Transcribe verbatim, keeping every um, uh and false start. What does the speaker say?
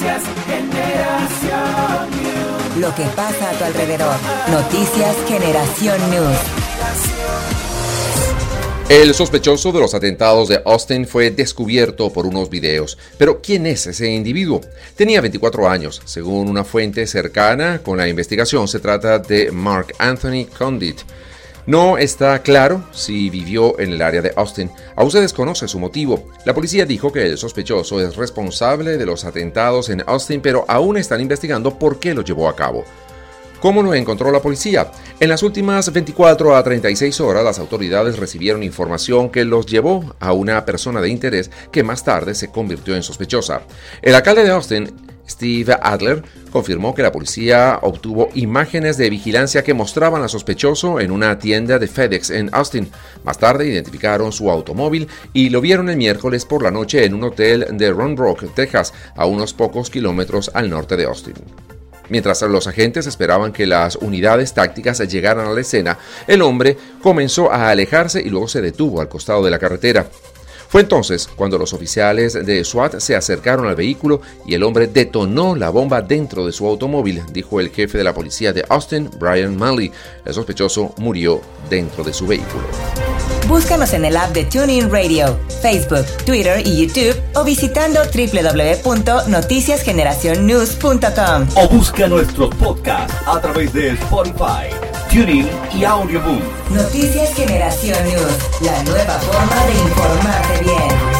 Noticias Generación News. Lo que pasa a tu alrededor. Noticias Generación News. El sospechoso de los atentados de Austin fue descubierto por unos videos. Pero, ¿quién es ese individuo? Tenía veinticuatro años. Según una fuente cercana con la investigación, se trata de Mark Anthony Condit. No está claro si vivió en el área de Austin. Aún se desconoce su motivo. La policía dijo que el sospechoso es responsable de los atentados en Austin, pero aún están investigando por qué lo llevó a cabo. ¿Cómo lo encontró la policía? En las últimas veinticuatro a treinta y seis horas, las autoridades recibieron información que los llevó a una persona de interés que más tarde se convirtió en sospechosa. El alcalde de Austin, Steve Adler, confirmó que la policía obtuvo imágenes de vigilancia que mostraban al sospechoso en una tienda de FedEx en Austin. Más tarde identificaron su automóvil y lo vieron el miércoles por la noche en un hotel de Round Rock, Texas, a unos pocos kilómetros al norte de Austin. Mientras los agentes esperaban que las unidades tácticas llegaran a la escena, el hombre comenzó a alejarse y luego se detuvo al costado de la carretera. Fue entonces cuando los oficiales de SWAT se acercaron al vehículo y el hombre detonó la bomba dentro de su automóvil, dijo el jefe de la policía de Austin, Brian Manley. El sospechoso murió dentro de su vehículo. Búscanos en el app de TuneIn Radio, Facebook, Twitter y YouTube o visitando doble u doble u doble u punto noticias generación news punto com. O busca nuestros podcasts a través de Spotify, TuneIn y Audioboom. Noticias Generación News, la nueva forma de informarte bien.